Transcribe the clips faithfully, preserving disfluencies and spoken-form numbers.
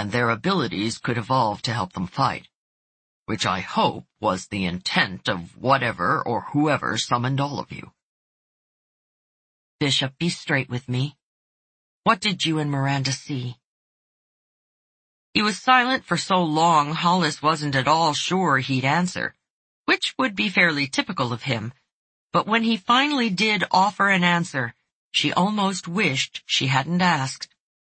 and their abilities could evolve to help them fight, which I hope was the intent of whatever or whoever summoned all of you. Bishop, be straight with me. What did you and Miranda see? He was silent for so long Hollis wasn't at all sure he'd answer, which would be fairly typical of him. But when he finally did offer an answer, she almost wished she hadn't asked.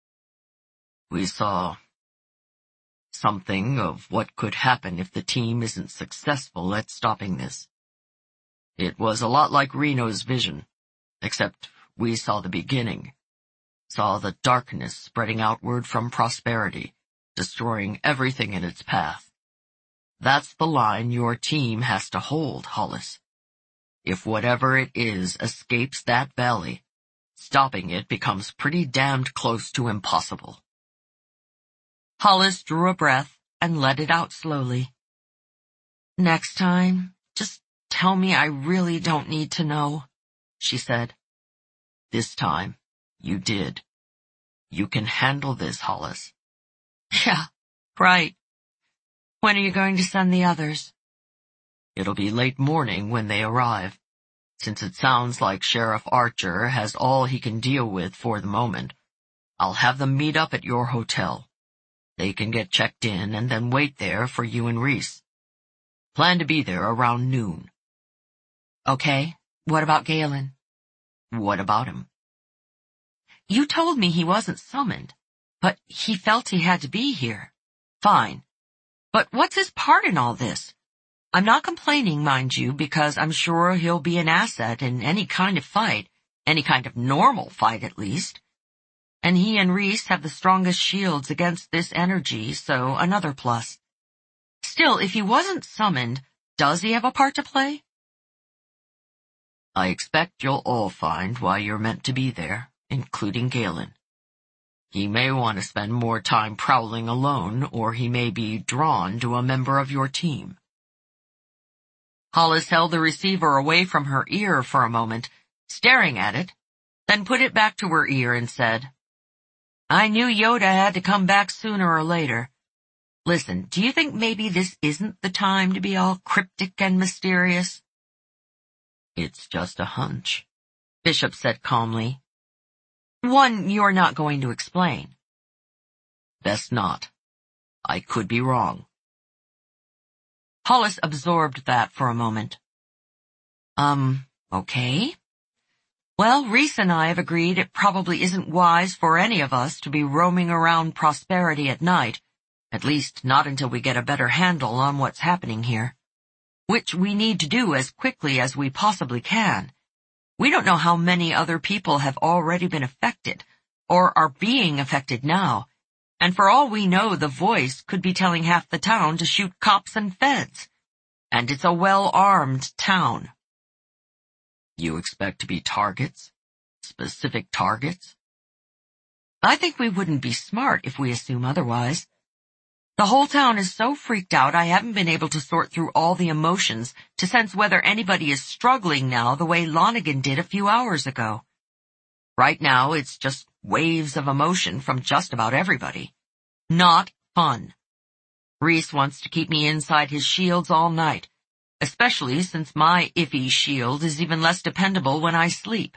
We saw something of what could happen if the team isn't successful at stopping this. It was a lot like Reno's vision, except we saw the beginning, saw the darkness spreading outward from Prosperity, destroying everything in its path. That's the line your team has to hold, Hollis. If whatever it is escapes that valley, stopping it becomes pretty damned close to impossible. Hollis drew a breath and let it out slowly. Next time, just tell me I really don't need to know, she said. This time, you did. You can handle this, Hollis. Yeah, right. When are you going to send the others? It'll be late morning when they arrive. Since it sounds like Sheriff Archer has all he can deal with for the moment, I'll have them meet up at your hotel. They can get checked in and then wait there for you and Reese. Plan to be there around noon. Okay, what about Galen? What about him? You told me he wasn't summoned, but he felt he had to be here. Fine. But what's his part in all this? I'm not complaining, mind you, because I'm sure he'll be an asset in any kind of fight, any kind of normal fight at least. And he and Reese have the strongest shields against this energy, so another plus. Still, if he wasn't summoned, does he have a part to play? I expect you'll all find why you're meant to be there, including Galen. He may want to spend more time prowling alone, or he may be drawn to a member of your team. Hollis held the receiver away from her ear for a moment, staring at it, then put it back to her ear and said, I knew Yoda had to come back sooner or later. Listen, do you think maybe this isn't the time to be all cryptic and mysterious? It's just a hunch, Bishop said calmly. One you're not going to explain. Best not. I could be wrong. Hollis absorbed that for a moment. Um, okay. Well, Reese and I have agreed it probably isn't wise for any of us to be roaming around Prosperity at night, at least not until we get a better handle on what's happening here. Which we need to do as quickly as we possibly can. We don't know how many other people have already been affected, or are being affected now, and for all we know the Voice could be telling half the town to shoot cops and feds. And it's a well-armed town. You expect to be targets? Specific targets? I think we wouldn't be smart if we assume otherwise. The whole town is so freaked out I haven't been able to sort through all the emotions to sense whether anybody is struggling now the way Lonigan did a few hours ago. Right now it's just waves of emotion from just about everybody. Not fun. Reese wants to keep me inside his shields all night, especially since my iffy shield is even less dependable when I sleep.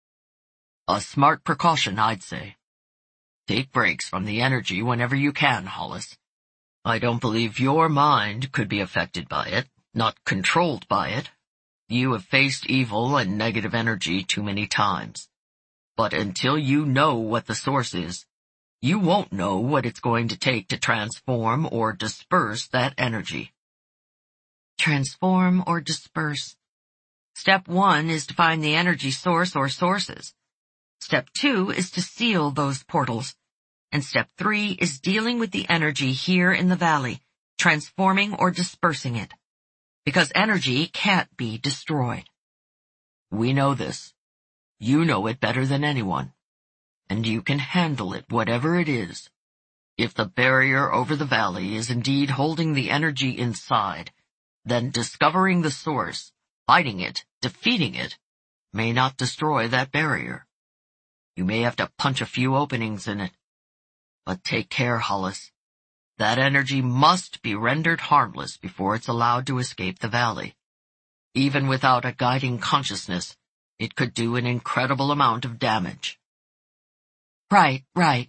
A smart precaution, I'd say. Take breaks from the energy whenever you can, Hollis. I don't believe your mind could be affected by it, not controlled by it. You have faced evil and negative energy too many times. But until you know what the source is, you won't know what it's going to take to transform or disperse that energy. Transform or disperse. Step one is to find the energy source or sources. Step two is to seal those portals. And step three is dealing with the energy here in the valley, transforming or dispersing it. Because energy can't be destroyed. We know this. You know it better than anyone. And you can handle it, whatever it is. If the barrier over the valley is indeed holding the energy inside, then discovering the source, fighting it, defeating it, may not destroy that barrier. You may have to punch a few openings in it. But take care, Hollis. That energy must be rendered harmless before it's allowed to escape the valley. Even without a guiding consciousness, it could do an incredible amount of damage. Right, right.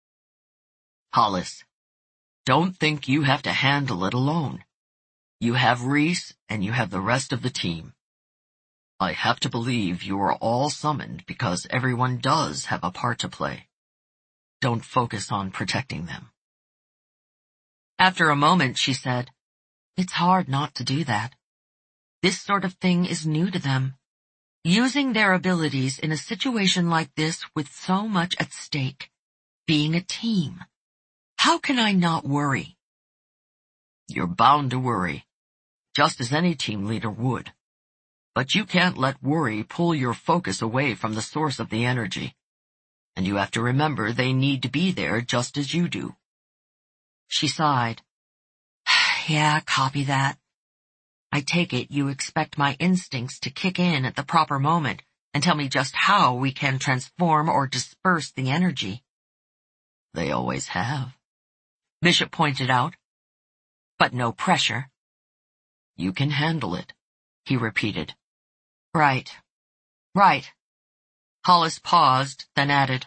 Hollis, don't think you have to handle it alone. You have Reese, and you have the rest of the team. I have to believe you are all summoned because everyone does have a part to play. Don't focus on protecting them. After a moment, she said, "It's hard not to do that. This sort of thing is new to them. Using their abilities in a situation like this with so much at stake. Being a team. How can I not worry?" You're bound to worry, just as any team leader would. But you can't let worry pull your focus away from the source of the energy. And you have to remember they need to be there just as you do. She sighed. Yeah, copy that. I take it you expect my instincts to kick in at the proper moment and tell me just how we can transform or disperse the energy. They always have, Bishop pointed out. But no pressure. You can handle it, he repeated. Right. Right. Hollis paused, then added,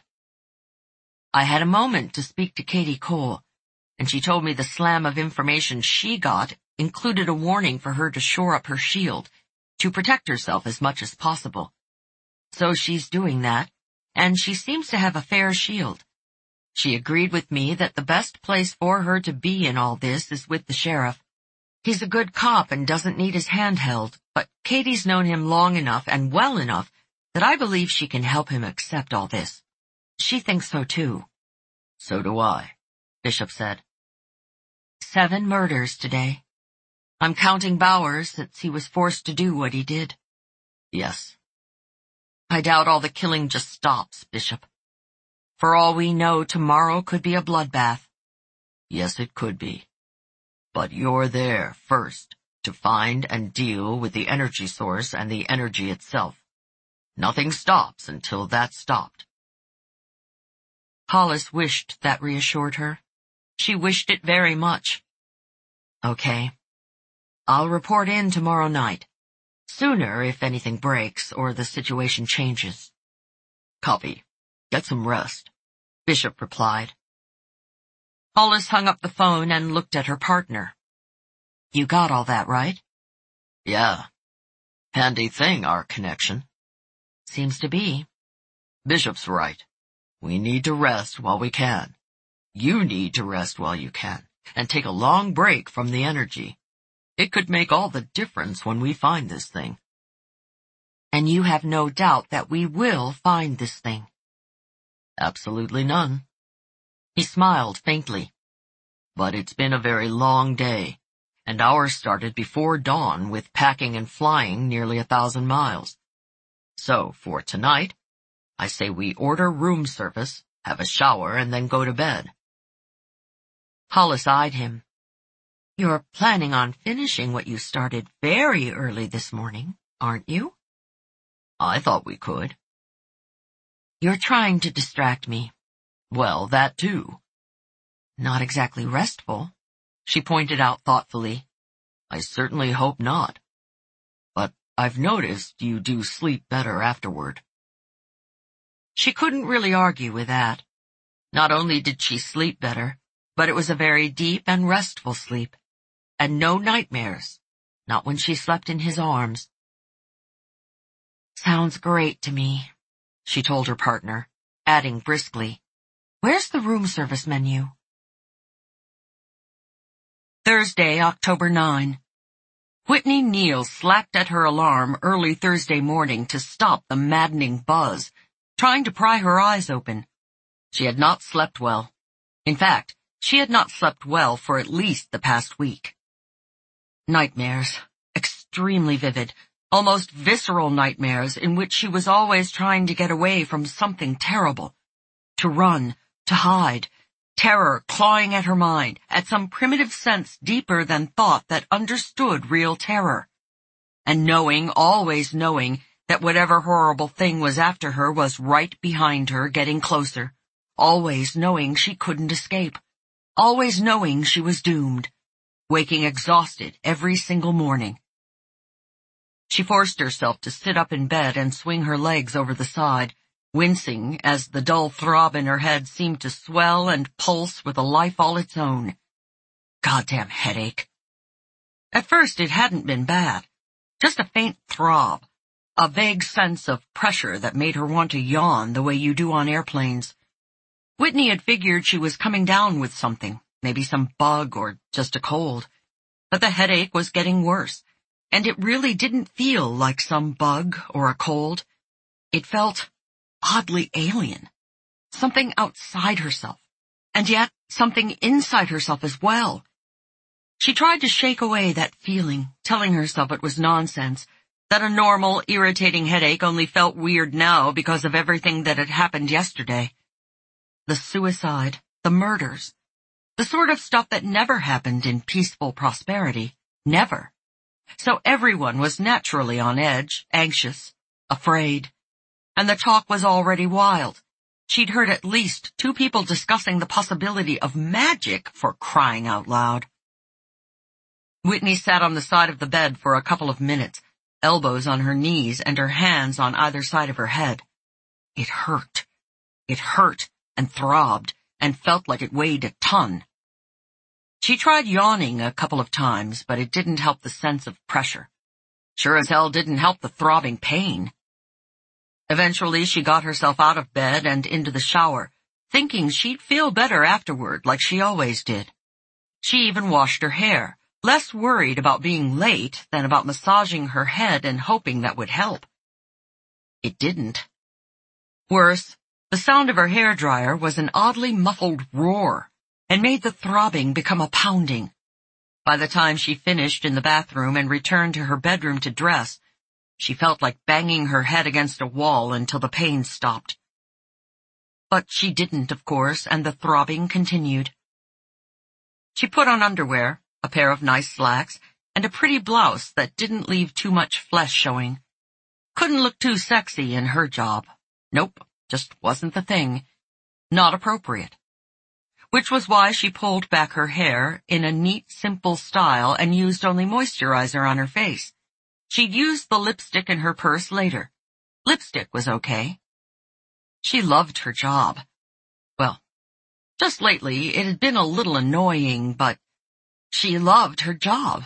I had a moment to speak to Katie Cole, and she told me the slam of information she got included a warning for her to shore up her shield, to protect herself as much as possible. So she's doing that, and she seems to have a fair shield. She agreed with me that the best place for her to be in all this is with the sheriff. He's a good cop and doesn't need his hand held, but Katie's known him long enough and well enough that I believe she can help him accept all this. She thinks so too. So do I, Bishop said. Seven murders today. I'm counting Bowers since he was forced to do what he did. Yes. I doubt all the killing just stops, Bishop. For all we know, tomorrow could be a bloodbath. Yes, it could be. But you're there first to find and deal with the energy source and the energy itself. Nothing stops until that's stopped. Hollis wished that reassured her. She wished it very much. Okay. I'll report in tomorrow night. Sooner if anything breaks or the situation changes. Copy. Get some rest, Bishop replied. Hollis hung up the phone and looked at her partner. You got all that, right? Yeah. Handy thing, our connection. Seems to be. Bishop's right. We need to rest while we can. You need to rest while you can, and take a long break from the energy. It could make all the difference when we find this thing. And you have no doubt that we will find this thing. Absolutely none. He smiled faintly. But it's been a very long day, and ours started before dawn with packing and flying nearly a thousand miles. So, for tonight, I say we order room service, have a shower, and then go to bed. Hollis eyed him. You're planning on finishing what you started very early this morning, aren't you? I thought we could. You're trying to distract me. Well, that too. Not exactly restful, she pointed out thoughtfully. I certainly hope not. But I've noticed you do sleep better afterward. She couldn't really argue with that. Not only did she sleep better, but it was a very deep and restful sleep. And no nightmares, not when she slept in his arms. Sounds great to me, she told her partner, adding briskly, Where's the room service menu? Thursday, October ninth. Whitney Neal slapped at her alarm early Thursday morning to stop the maddening buzz, trying to pry her eyes open. She had not slept well. In fact, she had not slept well for at least the past week. Nightmares, extremely vivid, almost visceral nightmares in which she was always trying to get away from something terrible. To run, to hide, terror clawing at her mind, at some primitive sense deeper than thought that understood real terror. And knowing, always knowing, that whatever horrible thing was after her was right behind her, getting closer, always knowing she couldn't escape. always knowing she was doomed, waking exhausted every single morning. She forced herself to sit up in bed and swing her legs over the side, wincing as the dull throb in her head seemed to swell and pulse with a life all its own. Goddamn headache. At first it hadn't been bad, just a faint throb, a vague sense of pressure that made her want to yawn the way you do on airplanes. Whitney had figured she was coming down with something, maybe some bug or just a cold, but the headache was getting worse, and it really didn't feel like some bug or a cold. It felt oddly alien, something outside herself, and yet something inside herself as well. She tried to shake away that feeling, telling herself it was nonsense, that a normal, irritating headache only felt weird now because of everything that had happened yesterday. The suicide, the murders, the sort of stuff that never happened in peaceful prosperity. Never. So everyone was naturally on edge, anxious, afraid. And the talk was already wild. She'd heard at least two people discussing the possibility of magic, for crying out loud. Whitney sat on the side of the bed for a couple of minutes, elbows on her knees and her hands on either side of her head. It hurt. It hurt and throbbed and felt like it weighed a ton. She tried yawning a couple of times, but it didn't help the sense of pressure. Sure as hell didn't help the throbbing pain. Eventually she got herself out of bed and into the shower, thinking she'd feel better afterward like she always did. She even washed her hair, less worried about being late than about massaging her head and hoping that would help. It didn't. Worse, the sound of her hairdryer was an oddly muffled roar and made the throbbing become a pounding. By the time she finished in the bathroom and returned to her bedroom to dress, she felt like banging her head against a wall until the pain stopped. But she didn't, of course, and the throbbing continued. She put on underwear, a pair of nice slacks, and a pretty blouse that didn't leave too much flesh showing. Couldn't look too sexy in her job. Nope, just wasn't the thing. Not appropriate. Which was why she pulled back her hair in a neat, simple style and used only moisturizer on her face. She'd use the lipstick in her purse later. Lipstick was okay. She loved her job. Well, just lately it had been a little annoying, but she loved her job.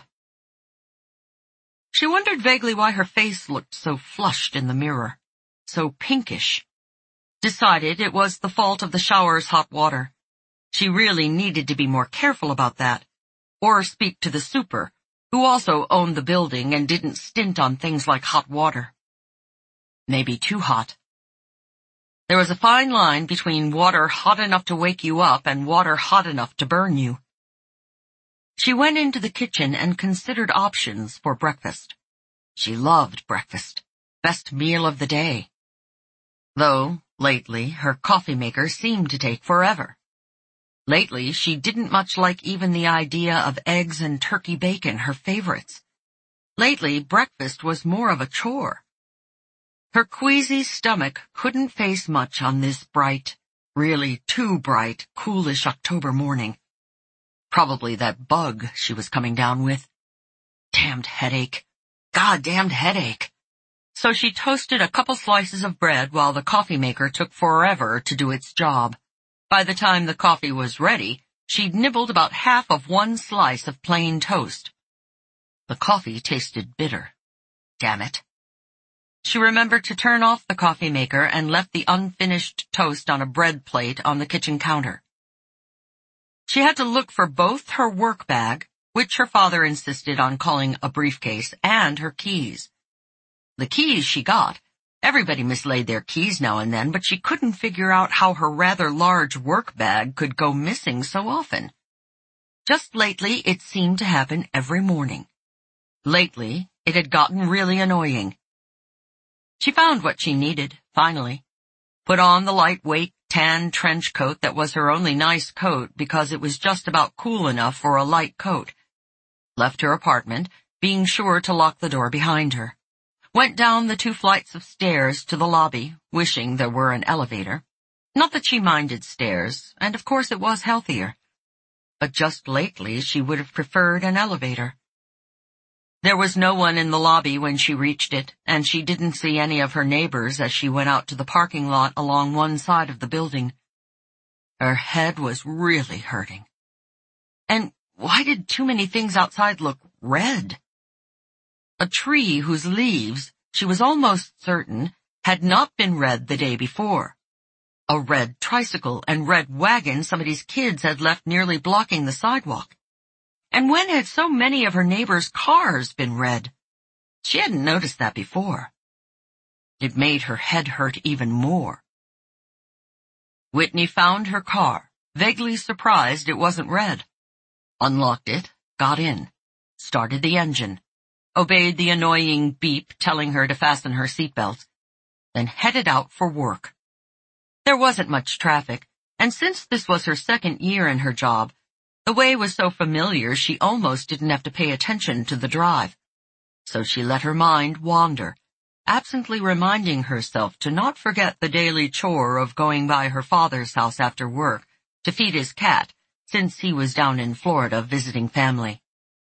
She wondered vaguely why her face looked so flushed in the mirror, so pinkish. Decided it was the fault of the shower's hot water. She really needed to be more careful about that, or speak to the super, who also owned the building and didn't stint on things like hot water. Maybe too hot. There was a fine line between water hot enough to wake you up and water hot enough to burn you. She went into the kitchen and considered options for breakfast. She loved breakfast. Best meal of the day. Though, lately, her coffee maker seemed to take forever. Lately, she didn't much like even the idea of eggs and turkey bacon, her favorites. Lately, breakfast was more of a chore. Her queasy stomach couldn't face much on this bright, really too bright, coolish October morning. Probably that bug she was coming down with. Damned headache. Goddamned headache. So she toasted a couple slices of bread while the coffee maker took forever to do its job. By the time the coffee was ready, she'd nibbled about half of one slice of plain toast. The coffee tasted bitter. Damn it. She remembered to turn off the coffee maker and left the unfinished toast on a bread plate on the kitchen counter. She had to look for both her work bag, which her father insisted on calling a briefcase, and her keys. The keys she got. Everybody mislaid their keys now and then, but she couldn't figure out how her rather large work bag could go missing so often. Just lately, it seemed to happen every morning. Lately, it had gotten really annoying. She found what she needed, finally. Put on the lightweight tan trench coat that was her only nice coat because it was just about cool enough for a light coat. Left her apartment, being sure to lock the door behind her. Went down the two flights of stairs to the lobby, wishing there were an elevator. Not that she minded stairs, and of course it was healthier. but just lately she would have preferred an elevator. There was no one in the lobby when she reached it, and she didn't see any of her neighbors as she went out to the parking lot along one side of the building. Her head was really hurting. And why did too many things outside look red? A tree whose leaves, she was almost certain, had not been red the day before. A red tricycle and red wagon somebody's kids had left nearly blocking the sidewalk. And when had so many of her neighbors' cars been red? She hadn't noticed that before. It made her head hurt even more. Whitney found her car, vaguely surprised it wasn't red. Unlocked it, got in, started the engine, obeyed the annoying beep telling her to fasten her seatbelt, then headed out for work. There wasn't much traffic, and since this was her second year in her job, the way was so familiar she almost didn't have to pay attention to the drive. So she let her mind wander, absently reminding herself to not forget the daily chore of going by her father's house after work to feed his cat, since he was down in Florida visiting family.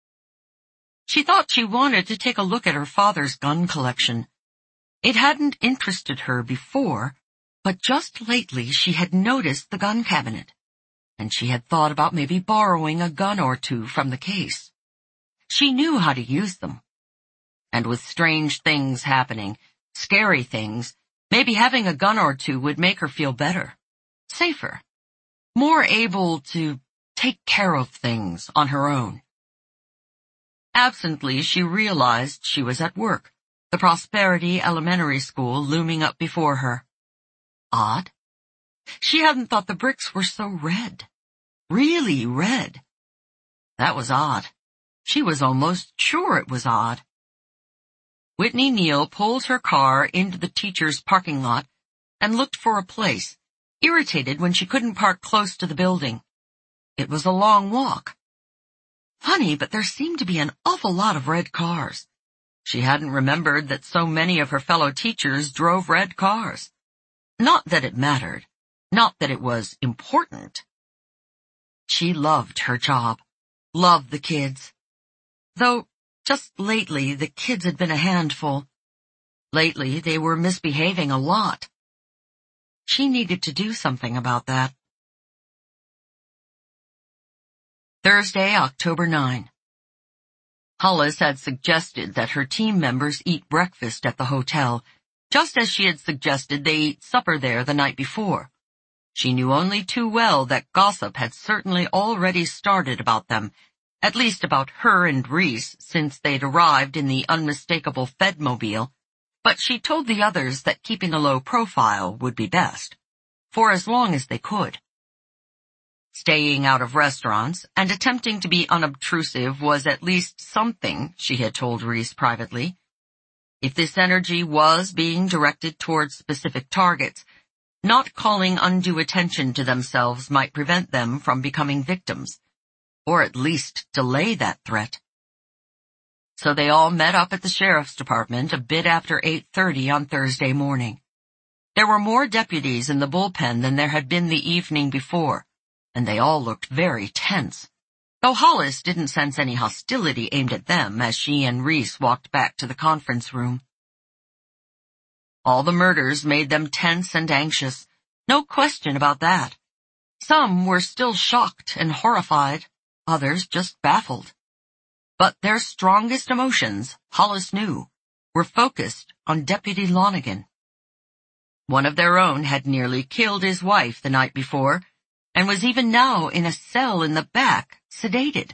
She thought she wanted to take a look at her father's gun collection. It hadn't interested her before, but just lately she had noticed the gun cabinet, and she had thought about maybe borrowing a gun or two from the case. She knew how to use them. And with strange things happening, scary things, maybe having a gun or two would make her feel better, safer, more able to take care of things on her own. Absently, she realized she was at work, the Prosperity Elementary School looming up before her. Odd. She hadn't thought the bricks were so red. Really red. That was odd. She was almost sure it was odd. Whitney Neal pulled her car into the teacher's parking lot and looked for a place, irritated when she couldn't park close to the building. It was a long walk. Funny, but there seemed to be an awful lot of red cars. She hadn't remembered that so many of her fellow teachers drove red cars. Not that it mattered. Not that it was important. She loved her job. Loved the kids. Though, just lately, the kids had been a handful. Lately, they were misbehaving a lot. She needed to do something about that. Thursday, October ninth. Hollis had suggested that her team members eat breakfast at the hotel, just as she had suggested they eat supper there the night before. She knew only too well that gossip had certainly already started about them, at least about her and Reese since they'd arrived in the unmistakable Fedmobile, but she told the others that keeping a low profile would be best, for as long as they could. Staying out of restaurants and attempting to be unobtrusive was at least something, she had told Reese privately. If this energy was being directed towards specific targets, not calling undue attention to themselves might prevent them from becoming victims, or at least delay that threat. So they all met up at the sheriff's department a bit after eight thirty on Thursday morning. There were more deputies in the bullpen than there had been the evening before, and they all looked very tense, though Hollis didn't sense any hostility aimed at them as she and Reese walked back to the conference room. All the murders made them tense and anxious, no question about that. Some were still shocked and horrified, others just baffled. But their strongest emotions, Hollis knew, were focused on Deputy Lonigan. One of their own had nearly killed his wife the night before, and was even now in a cell in the back, sedated.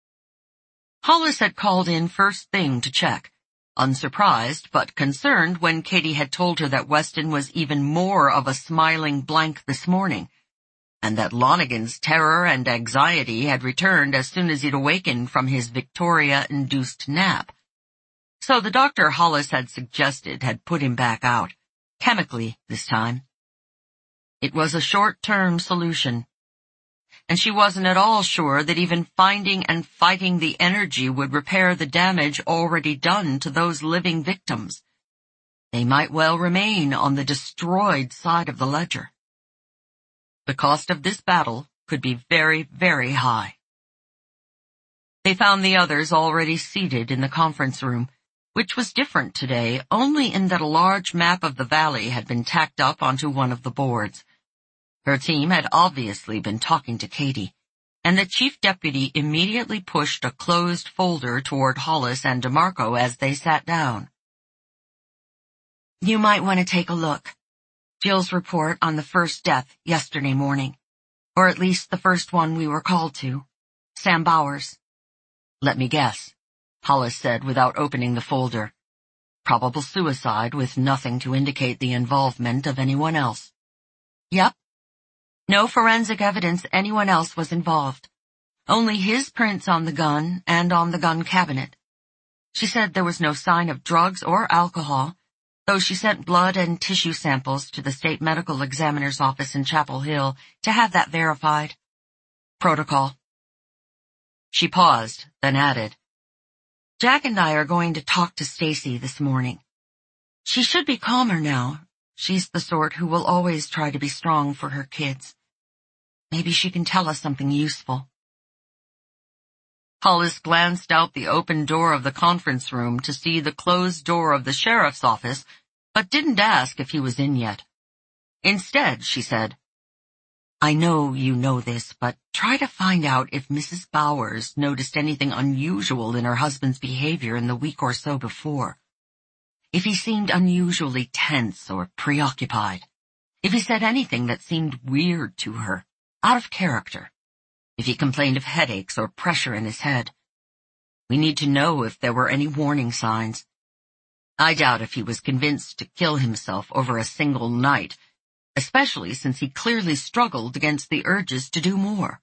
Hollis had called in first thing to check, unsurprised but concerned when Katie had told her that Weston was even more of a smiling blank this morning, and that Lonigan's terror and anxiety had returned as soon as he'd awakened from his Victoria-induced nap. So the doctor Hollis had suggested had put him back out, chemically this time. It was a short-term solution, and she wasn't at all sure that even finding and fighting the energy would repair the damage already done to those living victims. They might well remain on the destroyed side of the ledger. The cost of this battle could be very, very high. They found the others already seated in the conference room, which was different today only in that a large map of the valley had been tacked up onto one of the boards. Her team had obviously been talking to Katie, and the chief deputy immediately pushed a closed folder toward Hollis and DeMarco as they sat down. You might want to take a look. Jill's report on the first death yesterday morning, or at least the first one we were called to. Sam Bowers. Let me guess, Hollis said without opening the folder. Probable suicide with nothing to indicate the involvement of anyone else. Yep. No forensic evidence anyone else was involved. Only his prints on the gun and on the gun cabinet. She said there was no sign of drugs or alcohol, though she sent blood and tissue samples to the state medical examiner's office in Chapel Hill to have that verified. Protocol. She paused, then added, Jack and I are going to talk to Stacy this morning. She should be calmer now. She's the sort who will always try to be strong for her kids. Maybe she can tell us something useful. Hollis glanced out the open door of the conference room to see the closed door of the sheriff's office, but didn't ask if he was in yet. Instead, she said, I know you know this, but try to find out if Missus Bowers noticed anything unusual in her husband's behavior in the week or so before. If he seemed unusually tense or preoccupied. If he said anything that seemed weird to her, out of character. If he complained of headaches or pressure in his head. We need to know if there were any warning signs. I doubt if he was convinced to kill himself over a single night, especially since he clearly struggled against the urges to do more.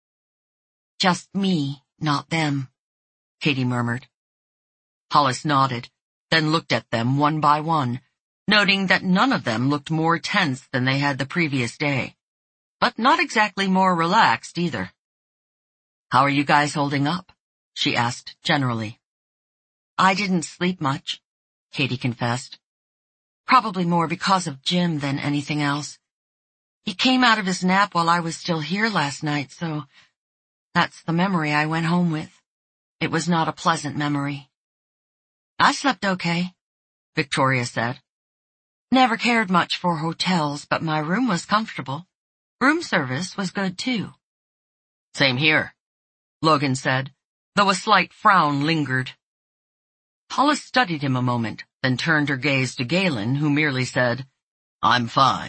Just me, not them, Katie murmured. Hollis nodded, then looked at them one by one, noting that none of them looked more tense than they had the previous day, but not exactly more relaxed either. How are you guys holding up? She asked generally. I didn't sleep much, Katie confessed. Probably more because of Jim than anything else. He came out of his nap while I was still here last night, so that's the memory I went home with. It was not a pleasant memory. I slept okay, Victoria said. Never cared much for hotels, but my room was comfortable. Room service was good too. Same here, Logan said, though a slight frown lingered. Hollis studied him a moment, then turned her gaze to Galen, who merely said, I'm fine.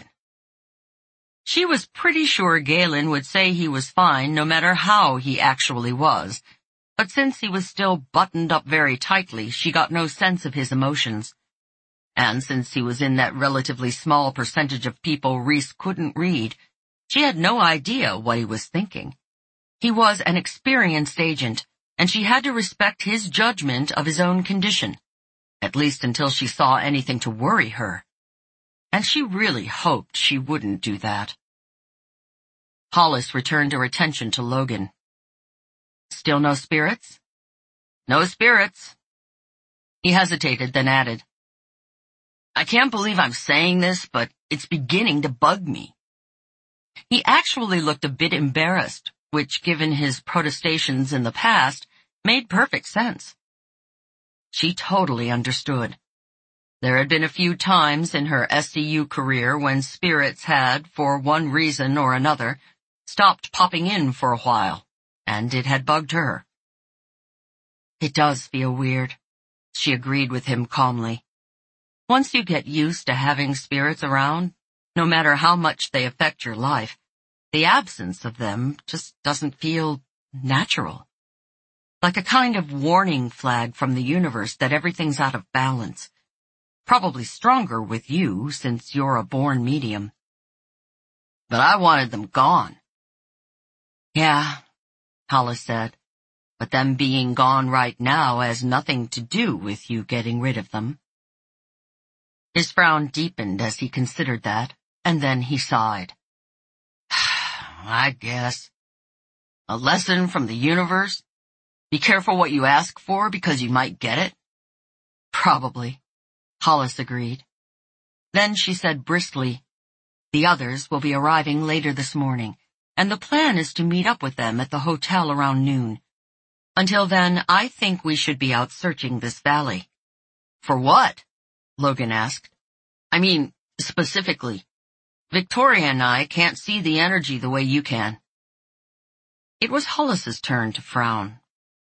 She was pretty sure Galen would say he was fine no matter how he actually was, but since he was still buttoned up very tightly, she got no sense of his emotions. And since he was in that relatively small percentage of people Reese couldn't read, she had no idea what he was thinking. He was an experienced agent, and she had to respect his judgment of his own condition, at least until she saw anything to worry her. And she really hoped she wouldn't do that. Hollis returned her attention to Logan. Still no spirits? No spirits. He hesitated, then added, I can't believe I'm saying this, but it's beginning to bug me. He actually looked a bit embarrassed, which, given his protestations in the past, made perfect sense. She totally understood. There had been a few times in her S C U career when spirits had, for one reason or another, stopped popping in for a while, and it had bugged her. It does feel weird, she agreed with him calmly. Once you get used to having spirits around, no matter how much they affect your life, the absence of them just doesn't feel natural. Like a kind of warning flag from the universe that everything's out of balance. Probably stronger with you, since you're a born medium. But I wanted them gone. Yeah, Hollis said, but them being gone right now has nothing to do with you getting rid of them. His frown deepened as he considered that, and then he sighed. I guess. A lesson from the universe? Be careful what you ask for because you might get it? Probably, Hollis agreed. Then she said briskly, the others will be arriving later this morning, and the plan is to meet up with them at the hotel around noon. Until then, I think we should be out searching this valley. For what? Logan asked. I mean, specifically. Victoria and I can't see the energy the way you can. It was Hollis's turn to frown.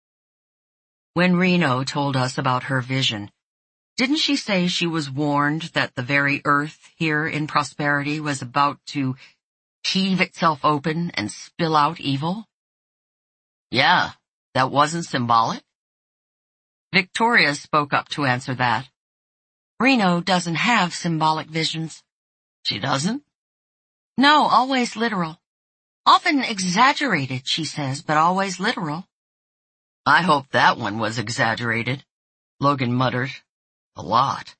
When Reno told us about her vision, didn't she say she was warned that the very earth here in Prosperity was about to heave itself open and spill out evil? Yeah, that wasn't symbolic? Victoria spoke up to answer that. Reno doesn't have symbolic visions. She doesn't? No, always literal. Often exaggerated, she says, but always literal. I hope that one was exaggerated, Logan muttered. A lot.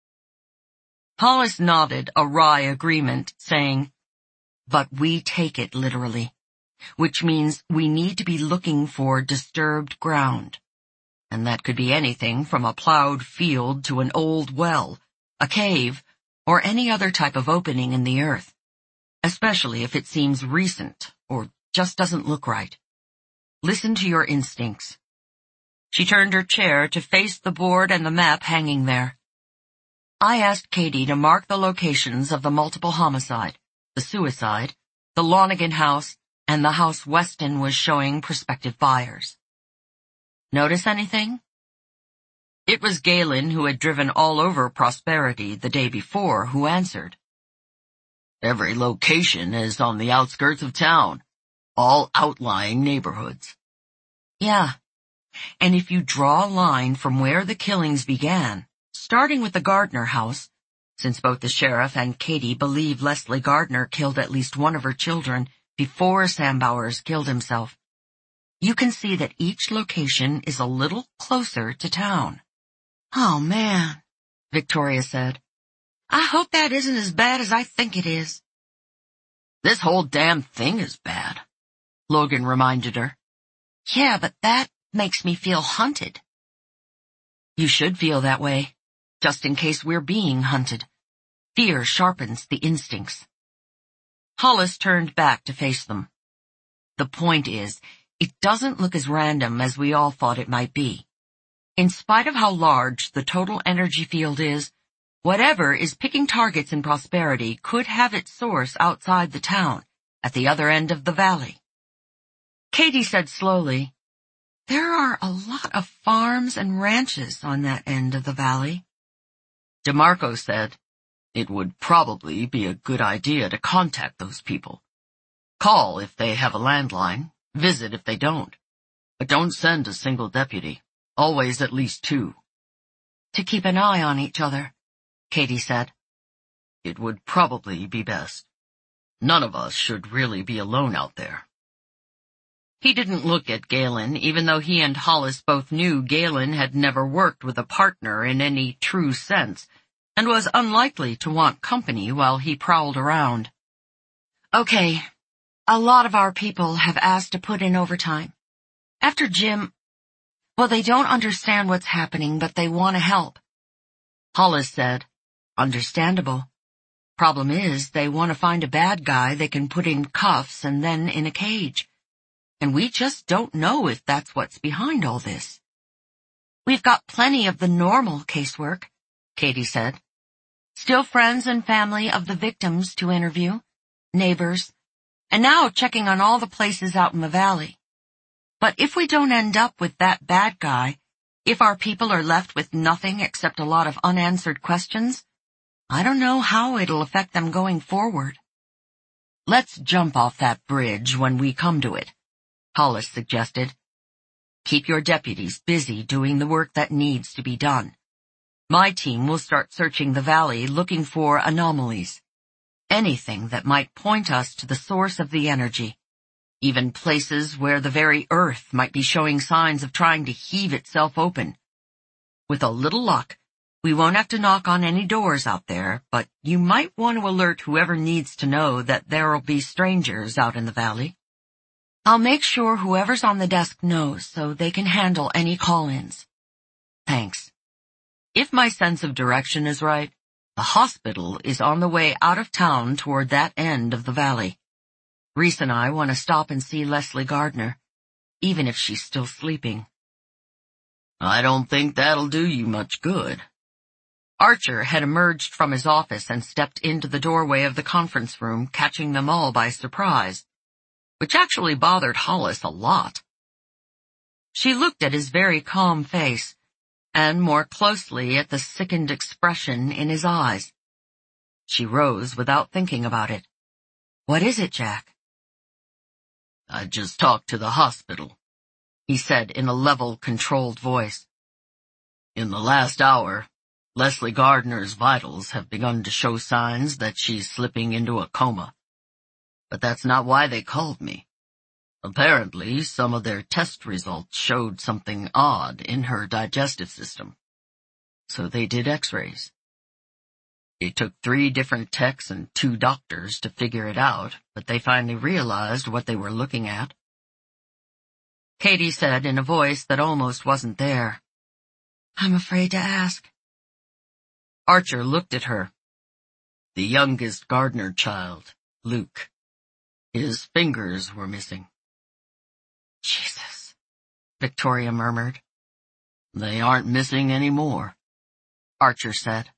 Hollis nodded a wry agreement, saying, "But we take it literally, which means we need to be looking for disturbed ground. And that could be anything from a plowed field to an old well, a cave, or any other type of opening in the earth, especially if it seems recent or just doesn't look right. Listen to your instincts." She turned her chair to face the board and the map hanging there. I asked Katie to mark the locations of the multiple homicide, the suicide, the Lonigan house, and the house Weston was showing prospective buyers. Notice anything? It was Galen, who had driven all over Prosperity the day before, who answered. Every location is on the outskirts of town, all outlying neighborhoods. Yeah. And if you draw a line from where the killings began, starting with the Gardner house, since both the sheriff and Katie believe Leslie Gardner killed at least one of her children before Sam Bowers killed himself, you can see that each location is a little closer to town. Oh, man, Victoria said. I hope that isn't as bad as I think it is. This whole damn thing is bad, Logan reminded her. Yeah, but that makes me feel hunted. You should feel that way, just in case we're being hunted. Fear sharpens the instincts. Hollis turned back to face them. The point is, it doesn't look as random as we all thought it might be. In spite of how large the total energy field is, whatever is picking targets in Prosperity could have its source outside the town, at the other end of the valley. Katie said slowly, "There are a lot of farms and ranches on that end of the valley." DeMarco said, "It would probably be a good idea to contact those people. Call if they have a landline, visit if they don't. But don't send a single deputy, always at least two." "To keep an eye on each other," Katie said. "It would probably be best. None of us should really be alone out there." He didn't look at Galen, even though he and Hollis both knew Galen had never worked with a partner in any true sense, and was unlikely to want company while he prowled around. Okay, a lot of our people have asked to put in overtime. After Jim, well, they don't understand what's happening, but they want to help. Hollis said, "Understandable. Problem is, they want to find a bad guy they can put in cuffs and then in a cage. And we just don't know if that's what's behind all this." "We've got plenty of the normal casework," Katie said. "Still friends and family of the victims to interview, neighbors, and now checking on all the places out in the valley. But if we don't end up with that bad guy, if our people are left with nothing except a lot of unanswered questions, I don't know how it'll affect them going forward." "Let's jump off that bridge when we come to it," Hollis suggested. "Keep your deputies busy doing the work that needs to be done. My team will start searching the valley looking for anomalies. Anything that might point us to the source of the energy. Even places where the very earth might be showing signs of trying to heave itself open. With a little luck, we won't have to knock on any doors out there, but you might want to alert whoever needs to know that there'll be strangers out in the valley." "I'll make sure whoever's on the desk knows so they can handle any call-ins." "Thanks. If my sense of direction is right, the hospital is on the way out of town toward that end of the valley. Reese and I want to stop and see Leslie Gardner. even if she's still sleeping. I don't think that'll do you much good. Archer had emerged from his office and stepped into the doorway of the conference room, catching them all by surprise, which actually bothered Hollis a lot. She looked at his very calm face, and more closely at the sickened expression in his eyes. She rose without thinking about it. "What is it, Jack?" "I just talked to the hospital," he said in a level, controlled voice. "In the last hour, Leslie Gardner's vitals have begun to show signs that she's slipping into a coma. But that's not why they called me. Apparently, some of their test results showed something odd in her digestive system. So they did x-rays. It took three different techs and two doctors to figure it out, but they finally realized what they were looking at." Katie said in a voice that almost wasn't there. "I'm afraid to ask." Archer looked at her. "The youngest Gardner child, Luke. His fingers were missing." "Jesus," Victoria murmured. "They aren't missing anymore," Archer said.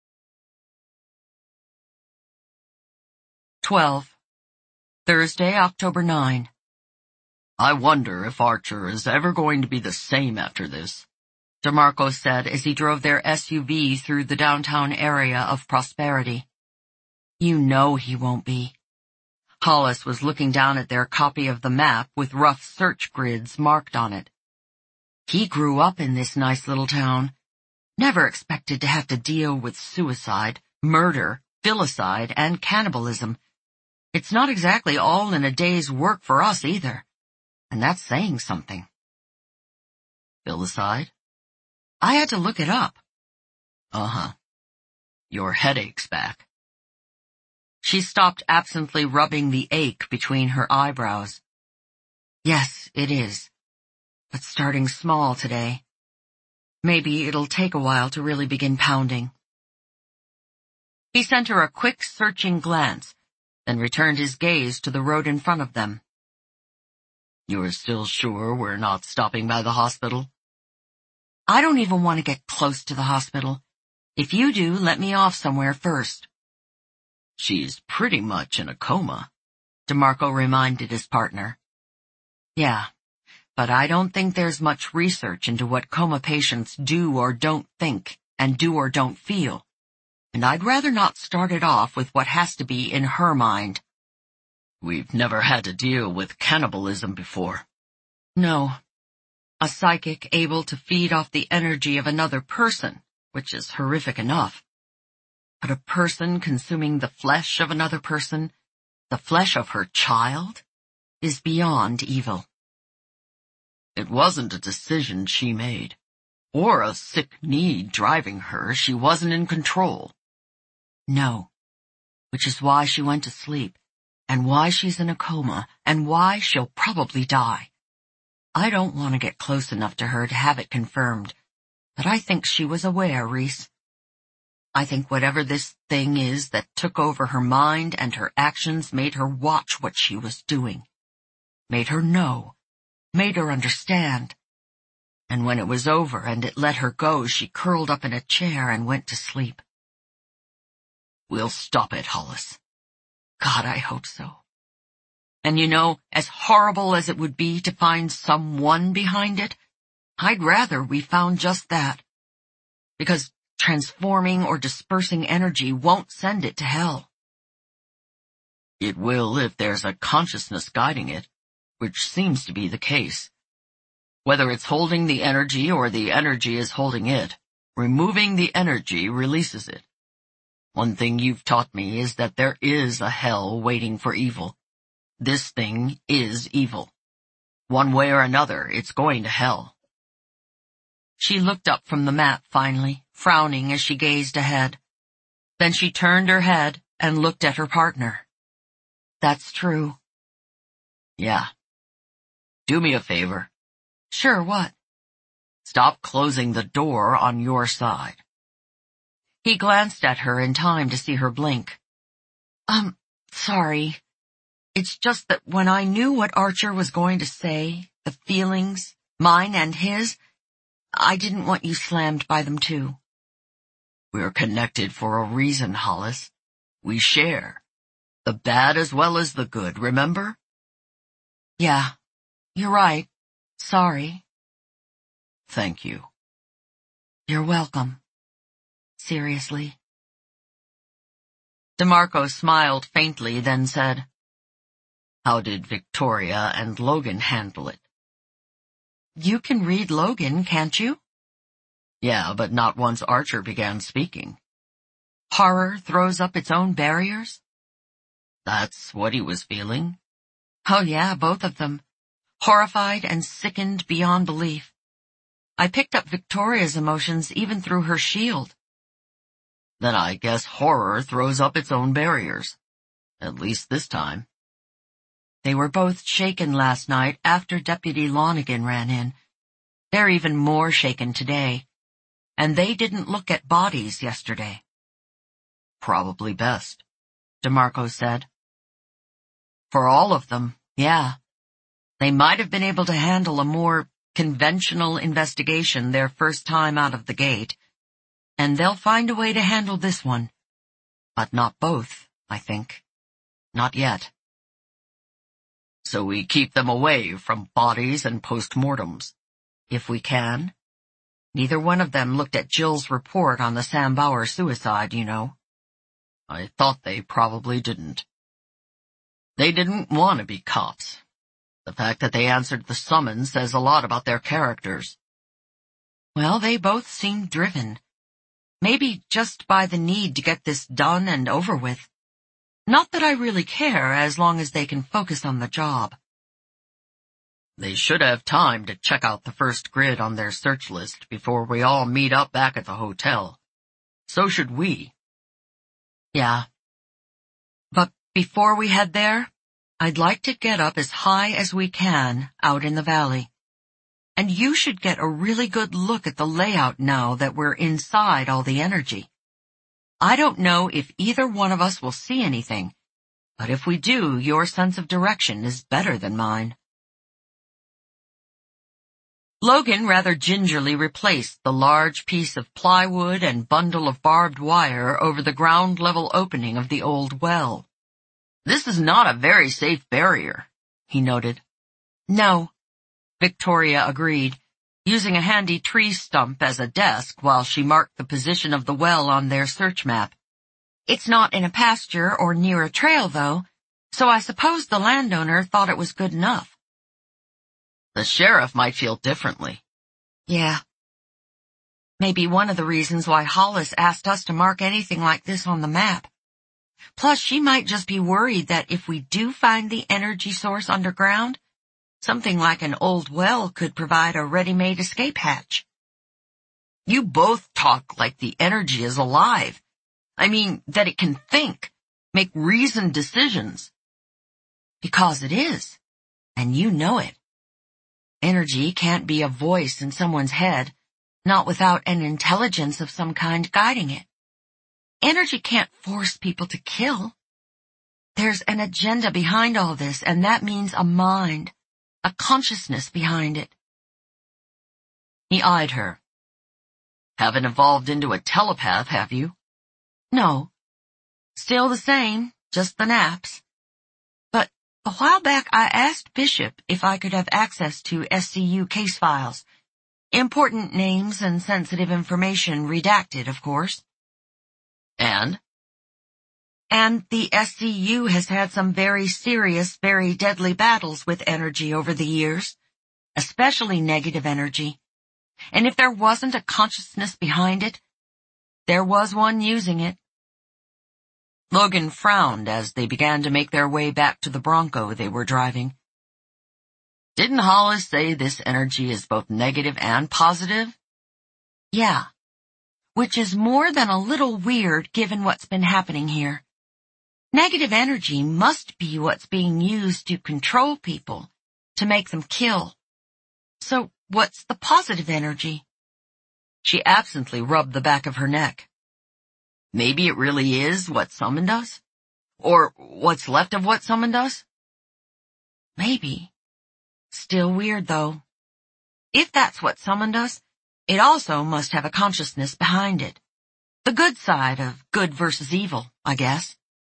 Twelve. Thursday, October ninth. "I wonder if Archer is ever going to be the same after this," DeMarco said as he drove their S U V through the downtown area of Prosperity. "You know he won't be." Hollis was looking down at their copy of the map with rough search grids marked on it. He grew up in this nice little town. Never expected to have to deal with suicide, murder, filicide, and cannibalism. It's not exactly all in a day's work for us either. And that's saying something. "Filicide?" "I had to look it up." "Uh-huh. Your headache's back." She stopped absently rubbing the ache between her eyebrows. "Yes, it is. But starting small today. Maybe it'll take a while to really begin pounding." He sent her a quick, searching glance, then returned his gaze to the road in front of them. "You're still sure we're not stopping by the hospital?" "I don't even want to get close to the hospital. If you do, let me off somewhere first." "She's pretty much in a coma," DeMarco reminded his partner. "Yeah, but I don't think there's much research into what coma patients do or don't think, and do or don't feel. And I'd rather not start it off with what has to be in her mind." "We've never had to deal with cannibalism before." "No. A psychic able to feed off the energy of another person, which is horrific enough. But a person consuming the flesh of another person, the flesh of her child, is beyond evil." "It wasn't a decision she made, or a sick need driving her. She wasn't in control." "No. Which is why she went to sleep, and why she's in a coma, and why she'll probably die. I don't want to get close enough to her to have it confirmed, but I think she was aware, Reese. I think whatever this thing is that took over her mind and her actions made her watch what she was doing. Made her know. Made her understand. And when it was over and it let her go, she curled up in a chair and went to sleep." "We'll stop it, Hollis." "God, I hope so. And you know, as horrible as it would be to find someone behind it, I'd rather we found just that. Because transforming or dispersing energy won't send it to hell." "It will if there's a consciousness guiding it, which seems to be the case. Whether it's holding the energy or the energy is holding it, removing the energy releases it. One thing you've taught me is that there is a hell waiting for evil. This thing is evil. One way or another, it's going to hell." She looked up from the map finally, frowning as she gazed ahead. Then she turned her head and looked at her partner. "That's true." "Yeah. Do me a favor." "Sure, what?" "Stop closing the door on your side." He glanced at her in time to see her blink. Um, sorry. It's just that when I knew what Archer was going to say, the feelings, mine and his, I didn't want you slammed by them too. We're connected for a reason, Hollis. We share. The bad as well as the good, remember? Yeah, you're right. Sorry. Thank you. You're welcome. Seriously. DeMarco smiled faintly, then said, How did Victoria and Logan handle it? You can read Logan, can't you? Yeah, but not once Archer began speaking. Horror throws up its own barriers? That's what he was feeling. Oh yeah, both of them. Horrified and sickened beyond belief. I picked up Victoria's emotions even through her shield. Then I guess horror throws up its own barriers. At least this time. They were both shaken last night after Deputy Lonigan ran in. They're even more shaken today. And they didn't look at bodies yesterday. Probably best, DeMarco said. For all of them, yeah. They might have been able to handle a more conventional investigation their first time out of the gate, and they'll find a way to handle this one. But not both, I think. Not yet. So we keep them away from bodies and postmortems. If we can. Neither one of them looked at Jill's report on the Sam Bauer suicide, you know. I thought they probably didn't. They didn't want to be cops. The fact that they answered the summons says a lot about their characters. Well, they both seemed driven. Maybe just by the need to get this done and over with. Not that I really care as long as they can focus on the job. They should have time to check out the first grid on their search list before we all meet up back at the hotel. So should we. Yeah. But before we head there, I'd like to get up as high as we can out in the valley. And you should get a really good look at the layout now that we're inside all the energy. I don't know if either one of us will see anything, but if we do, your sense of direction is better than mine. Logan rather gingerly replaced the large piece of plywood and bundle of barbed wire over the ground-level opening of the old well. This is not a very safe barrier, he noted. No, Victoria agreed, using a handy tree stump as a desk while she marked the position of the well on their search map. It's not in a pasture or near a trail, though, so I suppose the landowner thought it was good enough. The sheriff might feel differently. Yeah. Maybe one of the reasons why Hollis asked us to mark anything like this on the map. Plus, she might just be worried that if we do find the energy source underground, something like an old well could provide a ready-made escape hatch. You both talk like the energy is alive. I mean, that it can think, make reasoned decisions. Because it is, and you know it. Energy can't be a voice in someone's head, not without an intelligence of some kind guiding it. Energy can't force people to kill. There's an agenda behind all this, and that means a mind, a consciousness behind it. He eyed her. Haven't evolved into a telepath, have you? No. Still the same, just the naps. But a while back I asked Bishop if I could have access to S C U case files. Important names and sensitive information redacted, of course. And? And the S C U has had some very serious, very deadly battles with energy over the years, especially negative energy. And if there wasn't a consciousness behind it, there was one using it. Logan frowned as they began to make their way back to the Bronco they were driving. Didn't Hollis say this energy is both negative and positive? Yeah. Which is more than a little weird given what's been happening here. Negative energy must be what's being used to control people, to make them kill. So what's the positive energy? She absently rubbed the back of her neck. Maybe it really is what summoned us? Or what's left of what summoned us? Maybe. Still weird, though. If that's what summoned us, it also must have a consciousness behind it. The good side of good versus evil, I guess.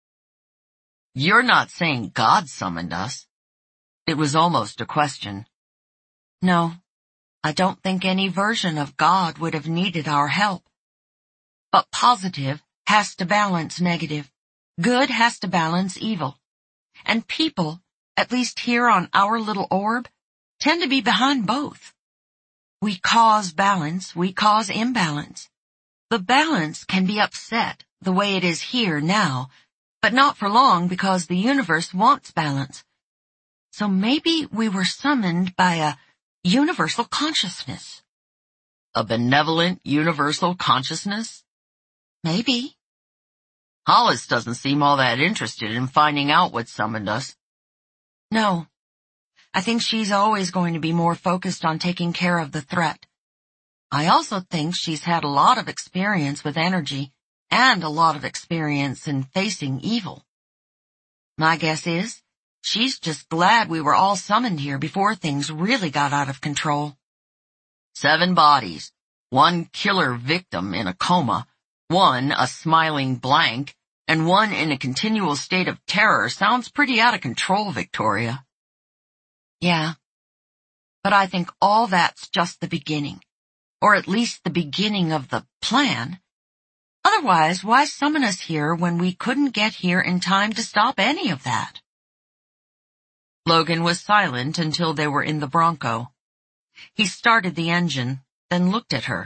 You're not saying God summoned us. It was almost a question. No, I don't think any version of God would have needed our help. But positive has to balance negative. Good has to balance evil. And people, at least here on our little orb, tend to be behind both. We cause balance, we cause imbalance. The balance can be upset the way it is here now, but not for long because the universe wants balance. So maybe we were summoned by a universal consciousness. A benevolent universal consciousness? Maybe. Hollis doesn't seem all that interested in finding out what summoned us. No. I think she's always going to be more focused on taking care of the threat. I also think she's had a lot of experience with energy and a lot of experience in facing evil. My guess is she's just glad we were all summoned here before things really got out of control. Seven bodies, one killer victim in a coma, one a smiling blank, and one in a continual state of terror sounds pretty out of control, Victoria. Yeah, but I think all that's just the beginning, or at least the beginning of the plan. Otherwise, why summon us here when we couldn't get here in time to stop any of that? Logan was silent until they were in the Bronco. He started the engine, then looked at her.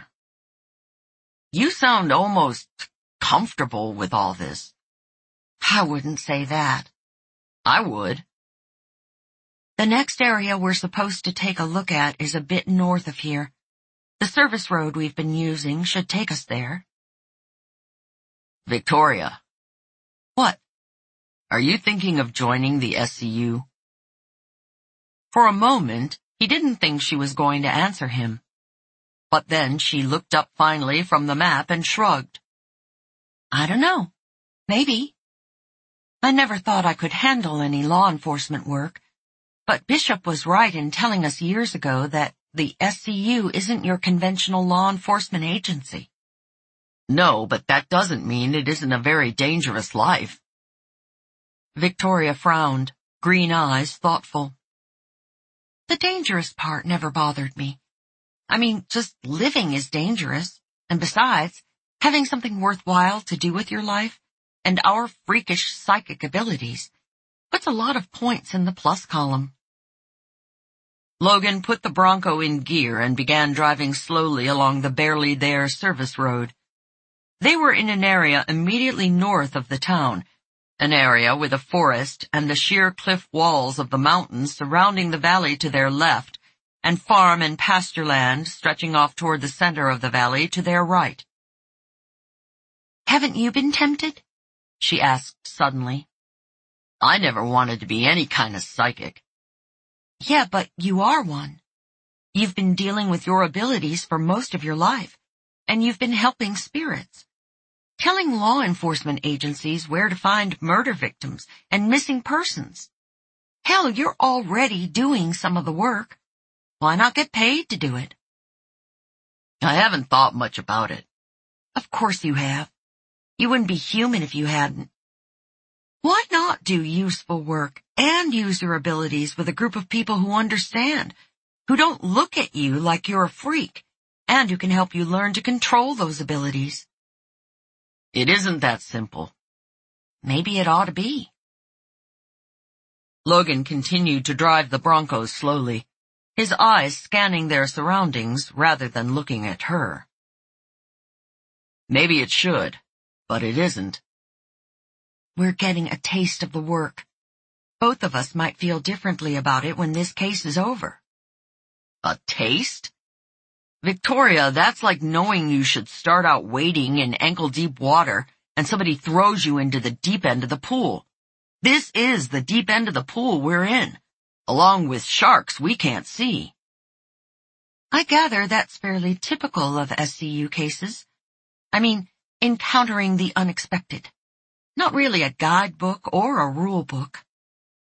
You sound almost comfortable with all this. I wouldn't say that. I would. The next area we're supposed to take a look at is a bit north of here. The service road we've been using should take us there. Victoria. What? Are you thinking of joining the S C U? For a moment, he didn't think she was going to answer him. But then she looked up finally from the map and shrugged. I don't know. Maybe. I never thought I could handle any law enforcement work. But Bishop was right in telling us years ago that the S C U isn't your conventional law enforcement agency. No, but that doesn't mean it isn't a very dangerous life. Victoria frowned, green eyes thoughtful. The dangerous part never bothered me. I mean, just living is dangerous. And besides, having something worthwhile to do with your life and our freakish psychic abilities puts a lot of points in the plus column. Logan put the Bronco in gear and began driving slowly along the barely there service road. They were in an area immediately north of the town, an area with a forest and the sheer cliff walls of the mountains surrounding the valley to their left, and farm and pasture land stretching off toward the center of the valley to their right. Haven't you been tempted? She asked suddenly. I never wanted to be any kind of psychic. Yeah, but you are one. You've been dealing with your abilities for most of your life, and you've been helping spirits. Telling law enforcement agencies where to find murder victims and missing persons. Hell, you're already doing some of the work. Why not get paid to do it? I haven't thought much about it. Of course you have. You wouldn't be human if you hadn't. Why not do useful work and use your abilities with a group of people who understand, who don't look at you like you're a freak, and who can help you learn to control those abilities? It isn't that simple. Maybe it ought to be. Logan continued to drive the Bronco slowly, his eyes scanning their surroundings rather than looking at her. Maybe it should, but it isn't. We're getting a taste of the work. Both of us might feel differently about it when this case is over. A taste? Victoria, that's like knowing you should start out wading in ankle-deep water and somebody throws you into the deep end of the pool. This is the deep end of the pool we're in, along with sharks we can't see. I gather that's fairly typical of S C U cases. I mean, encountering the unexpected. Not really a guidebook or a rule book.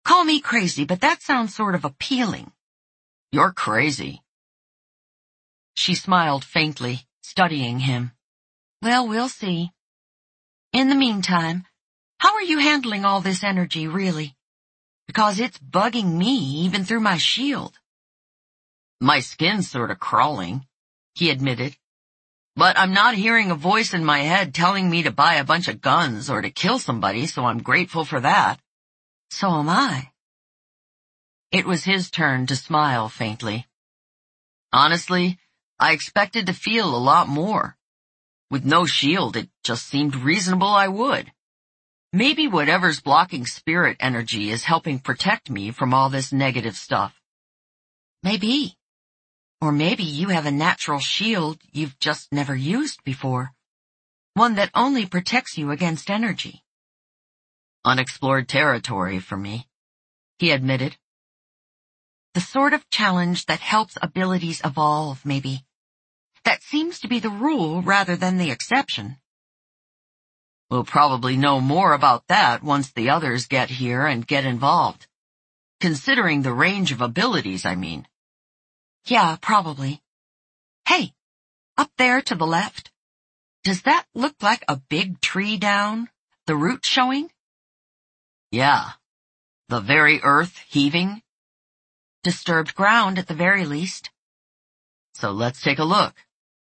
Call me crazy, but that sounds sort of appealing. You're crazy. She smiled faintly, studying him. Well, we'll see. In the meantime, how are you handling all this energy, really? Because it's bugging me even through my shield. My skin's sort of crawling, he admitted. But I'm not hearing a voice in my head telling me to buy a bunch of guns or to kill somebody, so I'm grateful for that. So am I. It was his turn to smile faintly. Honestly, I expected to feel a lot more. With no shield, it just seemed reasonable I would. Maybe whatever's blocking spirit energy is helping protect me from all this negative stuff. Maybe. Or maybe you have a natural shield you've just never used before. One that only protects you against energy. Unexplored territory for me, he admitted. The sort of challenge that helps abilities evolve, maybe. That seems to be the rule rather than the exception. We'll probably know more about that once the others get here and get involved. Considering the range of abilities, I mean. Yeah, probably. Hey, up there to the left. Does that look like a big tree down? The roots showing? Yeah. The very earth heaving? Disturbed ground at the very least. So let's take a look.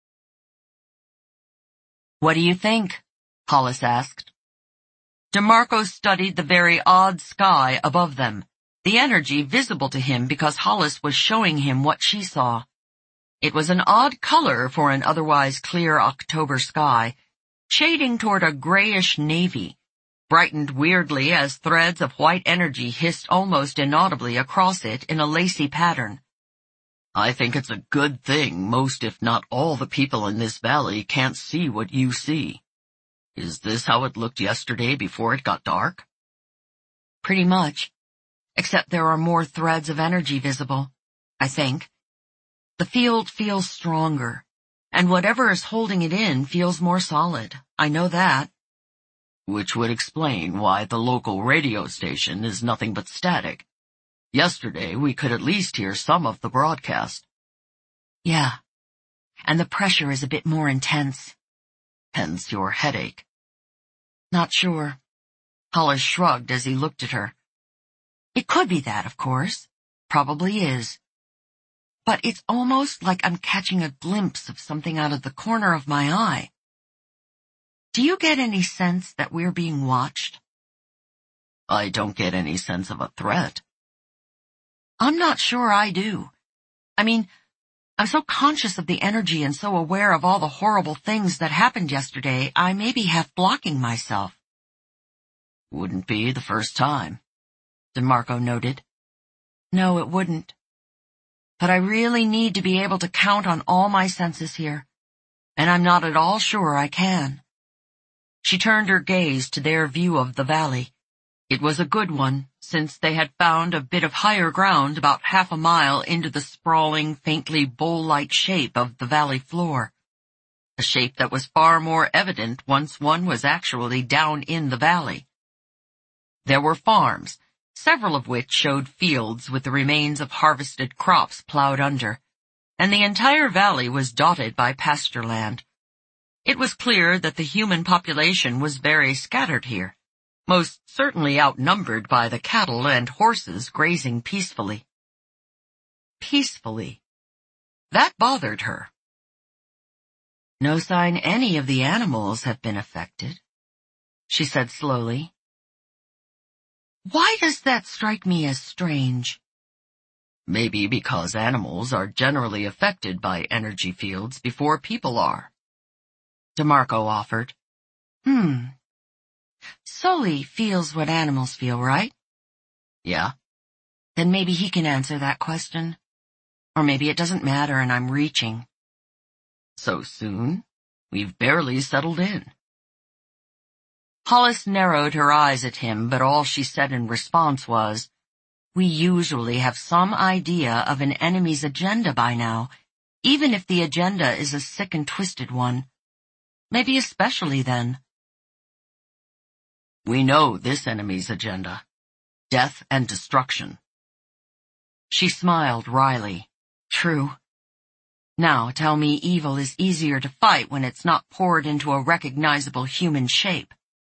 What do you think? Hollis asked. DeMarco studied the very odd sky above them, the energy visible to him because Hollis was showing him what she saw. It was an odd color for an otherwise clear October sky, shading toward a grayish navy, brightened weirdly as threads of white energy hissed almost inaudibly across it in a lacy pattern. I think it's a good thing most if not all the people in this valley can't see what you see. Is this how it looked yesterday before it got dark? Pretty much. Except there are more threads of energy visible, I think. The field feels stronger, and whatever is holding it in feels more solid. I know that. Which would explain why the local radio station is nothing but static. Yesterday we could at least hear some of the broadcast. Yeah, and the pressure is a bit more intense. Hence your headache. Not sure. Hollis shrugged as he looked at her. It could be that, of course. Probably is. But it's almost like I'm catching a glimpse of something out of the corner of my eye. Do you get any sense that we're being watched? I don't get any sense of a threat. I'm not sure I do. I mean, I'm so conscious of the energy and so aware of all the horrible things that happened yesterday, I may be half blocking myself. Wouldn't be the first time, DeMarco noted. No, it wouldn't. But I really need to be able to count on all my senses here, and I'm not at all sure I can. She turned her gaze to their view of the valley. It was a good one, since they had found a bit of higher ground about half a mile into the sprawling, faintly bowl-like shape of the valley floor. A shape that was far more evident once one was actually down in the valley. There were farms, several of which showed fields with the remains of harvested crops plowed under, and the entire valley was dotted by pasture land. It was clear that the human population was very scattered here, most certainly outnumbered by the cattle and horses grazing peacefully. Peacefully. That bothered her. No sign any of the animals have been affected, she said slowly. Why does that strike me as strange? Maybe because animals are generally affected by energy fields before people are, DeMarco offered. Hmm. Sully feels what animals feel, right? Yeah. Then maybe he can answer that question. Or maybe it doesn't matter and I'm reaching. So soon? We've barely settled in. Hollis narrowed her eyes at him, but all she said in response was, We usually have some idea of an enemy's agenda by now, even if the agenda is a sick and twisted one. Maybe especially then. We know this enemy's agenda. death and destruction. She smiled wryly. True. Now tell me evil is easier to fight when it's not poured into a recognizable human shape.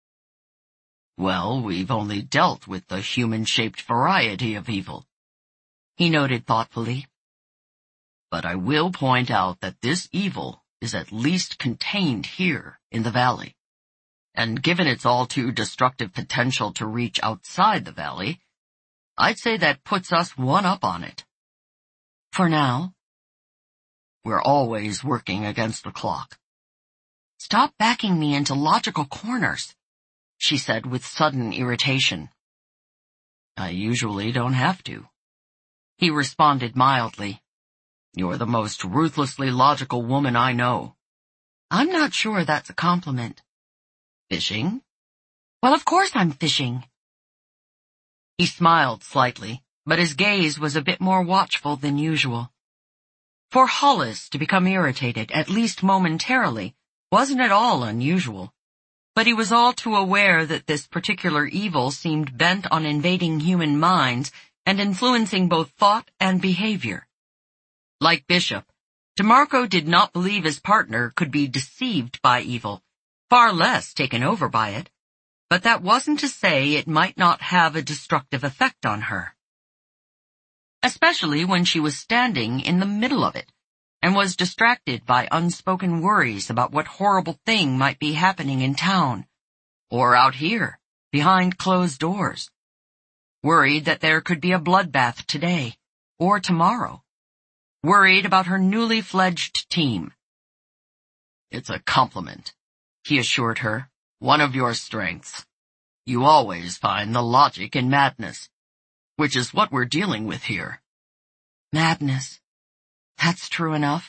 Well, we've only dealt with the human-shaped variety of evil, he noted thoughtfully. But I will point out that this evil is at least contained here in the valley. And given its all too destructive potential to reach outside the valley, I'd say that puts us one up on it. For now, we're always working against the clock. Stop backing me into logical corners, she said with sudden irritation. I usually don't have to. He responded mildly. You're the most ruthlessly logical woman I know. I'm not sure that's a compliment. Fishing? Well, of course I'm fishing. He smiled slightly, but his gaze was a bit more watchful than usual. For Hollis to become irritated, at least momentarily, wasn't at all unusual. But he was all too aware that this particular evil seemed bent on invading human minds and influencing both thought and behavior. Like Bishop, DeMarco did not believe his partner could be deceived by evil, far less taken over by it, but that wasn't to say it might not have a destructive effect on her. Especially when she was standing in the middle of it, and was distracted by unspoken worries about what horrible thing might be happening in town, or out here, behind closed doors. Worried that there could be a bloodbath today, or tomorrow. Worried about her newly fledged team. It's a compliment, he assured her, one of your strengths. You always find the logic in madness, which is what we're dealing with here. Madness. That's true enough.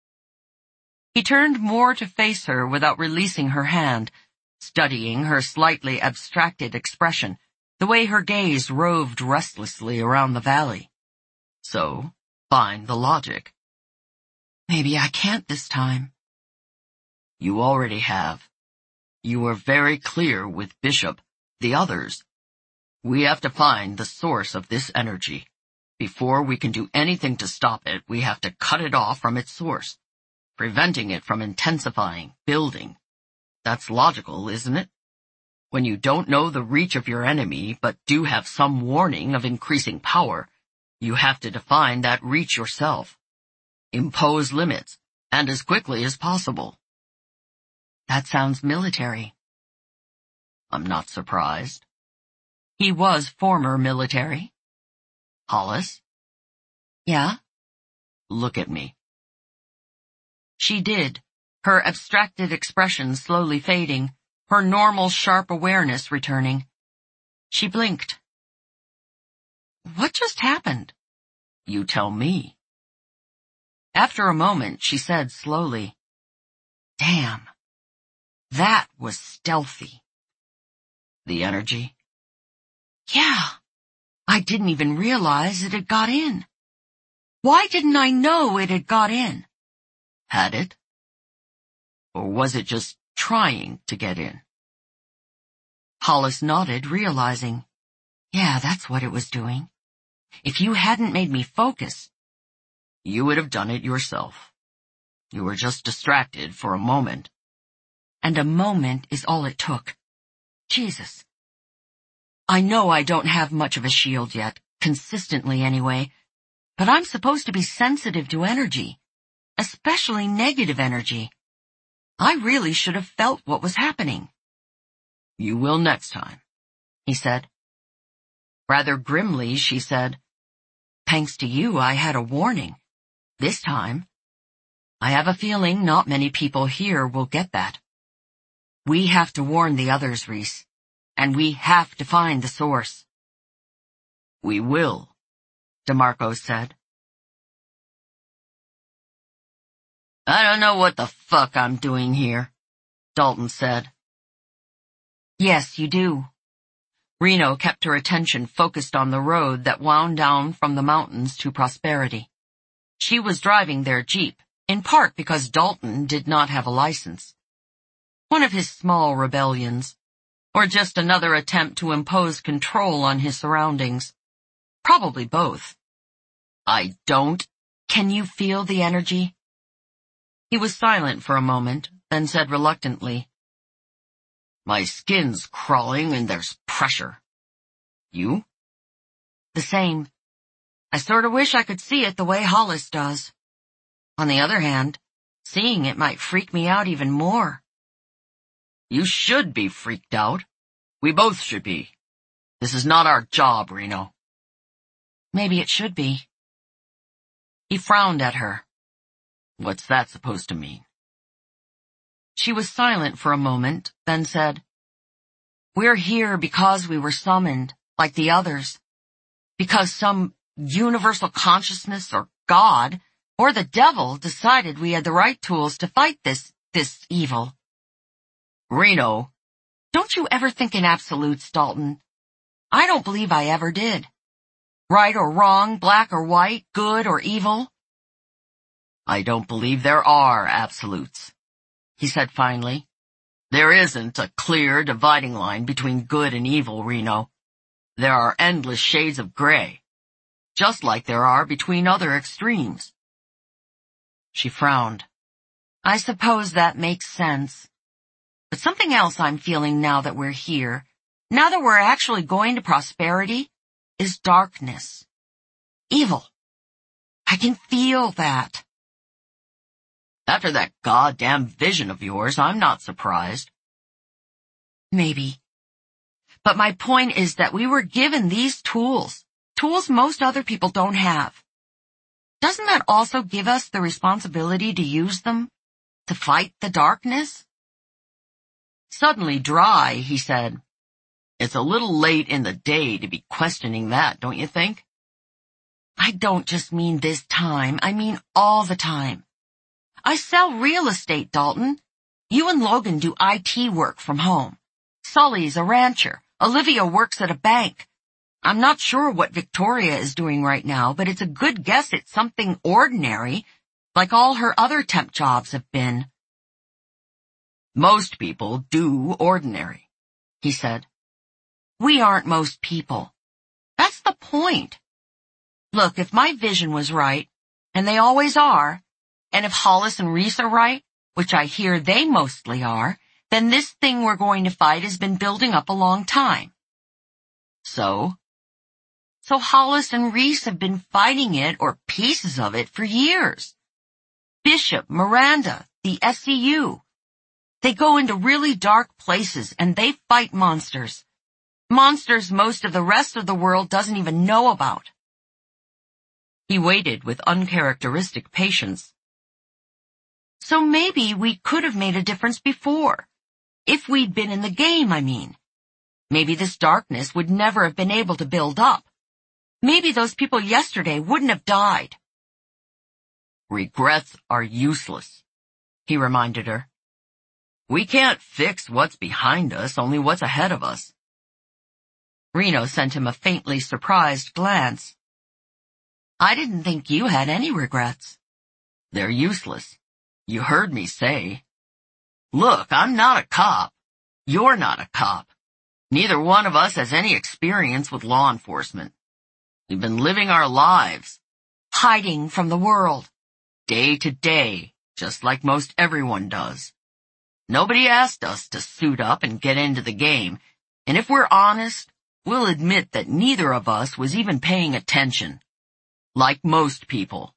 He turned more to face her without releasing her hand, studying her slightly abstracted expression, the way her gaze roved restlessly around the valley. So, find the logic. Maybe I can't this time. You already have. You were very clear with Bishop, the others. We have to find the source of this energy. Before we can do anything to stop it, we have to cut it off from its source, preventing it from intensifying, building. That's logical, isn't it? When you don't know the reach of your enemy, but do have some warning of increasing power, you have to define that reach yourself. Impose limits, and as quickly as possible. That sounds military. I'm not surprised. He was former military. Hollis? Yeah? Look at me. She did, her abstracted expression slowly fading, her normal sharp awareness returning. She blinked. What just happened? You tell me. After a moment, she said slowly, Damn. That was stealthy. The energy? Yeah. I didn't even realize it had got in. Why didn't I know it had got in? Had it? Or was it just trying to get in? Hollis nodded, realizing, yeah, that's what it was doing. If you hadn't made me focus, you would have done it yourself. You were just distracted for a moment. And a moment is all it took. Jesus. I know I don't have much of a shield yet, consistently anyway, but I'm supposed to be sensitive to energy, especially negative energy. I really should have felt what was happening. You will next time, he said. Rather grimly, she said, Thanks to you, I had a warning. This time. I have a feeling not many people here will get that. We have to warn the others, Reese. And we have to find the source. We will, DeMarco said. I don't know what the fuck I'm doing here, Dalton said. Yes, you do. Reno kept her attention focused on the road that wound down from the mountains to Prosperity. She was driving their Jeep, in part because Dalton did not have a license. One of his small rebellions. or just another attempt to impose control on his surroundings? Probably both. I don't. Can you feel the energy? He was silent for a moment, then said reluctantly, My skin's crawling and there's pressure. You? The same. I sort of wish I could see it the way Hollis does. On the other hand, seeing it might freak me out even more. You should be freaked out. We both should be. This is not our job, Reno. Maybe it should be. He frowned at her. What's that supposed to mean? She was silent for a moment, then said, We're here because we were summoned, like the others. Because some universal consciousness or God or the devil decided we had the right tools to fight this, this evil. Reno. Don't you ever think in absolutes, Dalton? I don't believe I ever did. Right or wrong, black or white, good or evil? I don't believe there are absolutes, he said finally. There isn't a clear dividing line between good and evil, Reno. There are endless shades of gray, just like there are between other extremes. She frowned. I suppose that makes sense. But something else I'm feeling now that we're here, now that we're actually going to prosperity, is darkness. Evil. I can feel that. After that goddamn vision of yours, I'm not surprised. Maybe. But my point is that we were given these tools, tools most other people don't have. Doesn't that also give us the responsibility to use them, to fight the darkness? Suddenly dry, he said, It's a little late in the day to be questioning that, don't you think? I don't just mean this time, I mean all the time. I sell real estate, Dalton. You and Logan do I T work from home. Sully's a rancher. Olivia works at a bank. I'm not sure what Victoria is doing right now, but it's a good guess it's something ordinary, like all her other temp jobs have been. Most people do ordinary, he said. We aren't most people. That's the point. Look, if my vision was right, and they always are, and if Hollis and Reese are right, which I hear they mostly are, then this thing we're going to fight has been building up a long time. So? So Hollis and Reese have been fighting it, or pieces of it, for years. Bishop, Miranda, the S C U. They go into really dark places and they fight monsters. Monsters most of the rest of the world doesn't even know about. He waited with uncharacteristic patience. So maybe we could have made a difference before. If we'd been in the game, I mean. Maybe this darkness would never have been able to build up. Maybe those people yesterday wouldn't have died. Regrets are useless, he reminded her. We can't fix what's behind us, only what's ahead of us. Reno sent him a faintly surprised glance. I didn't think you had any regrets. They're useless. You heard me say. Look, I'm not a cop. You're not a cop. Neither one of us has any experience with law enforcement. We've been living our lives. Hiding from the world. Day to day, just like most everyone does. Nobody asked us to suit up and get into the game, and if we're honest, we'll admit that neither of us was even paying attention. Like most people.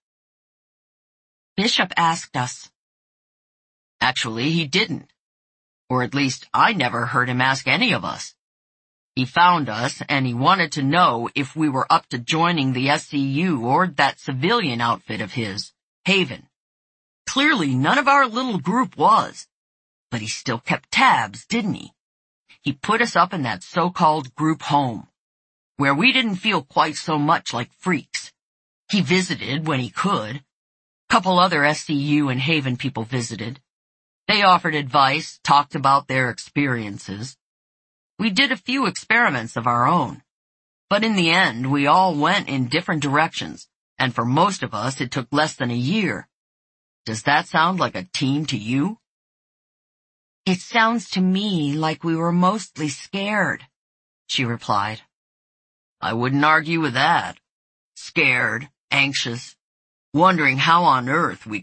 Bishop asked us. Actually, he didn't. Or at least I never heard him ask any of us. He found us and he wanted to know if we were up to joining the S C U or that civilian outfit of his, Haven. Clearly none of our little group was. But he still kept tabs, didn't he? He put us up in that so-called group home, where we didn't feel quite so much like freaks. He visited when he could. Couple other S C U and Haven people visited. They offered advice, talked about their experiences. We did a few experiments of our own. But in the end, we all went in different directions, and for most of us it took less than a year. Does that sound like a team to you? It sounds to me like we were mostly scared, she replied. I wouldn't argue with that. Scared, anxious, wondering how on earth we